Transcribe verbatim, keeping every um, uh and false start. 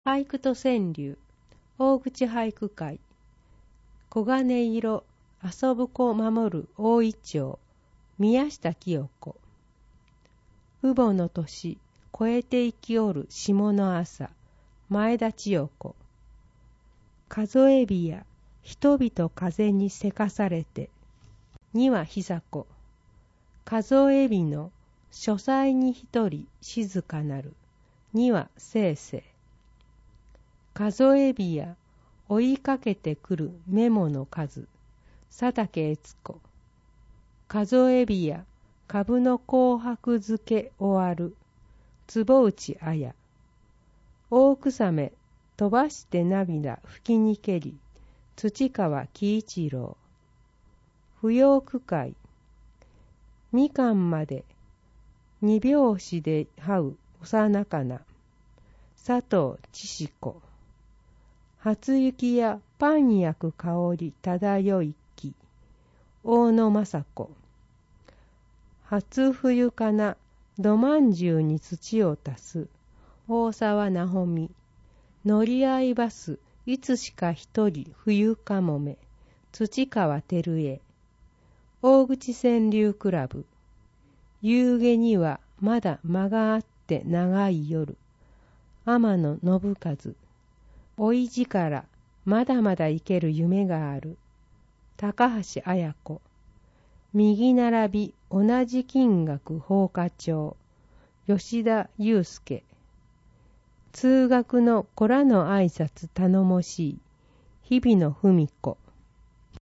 俳句と川柳、大口俳句会。黄金色、遊ぶ子守る大イチョウ、宮下清子。乳母の年、越えて生きおる霜の朝、前田千代子。数え日や、人々風にせかされて、には久子。数え日の、書斎に一人静かなる、にはせいせい。数え日や追いかけてくるメモの数、佐竹悦子。数え日や株の紅白漬け終わる、坪内綾。大草目飛ばして涙吹きにけり、土川喜一郎。扶養区会。みかんまで二拍子で這う幼かな、佐藤千志子。初雪やパン焼く香り漂いき、大野雅子。初冬かな、どまんじゅうに土を足す、大沢直美。乗り合いバス、いつしか一人冬かもめ、土川照江。大口川柳クラブ。夕げにはまだ間があって長い夜、天野信和。おいじからまだまだ生ける夢がある、高橋綾子。右並び同じ金額放課長、吉田祐介。通学の子らの挨拶頼もしい、日々の文子。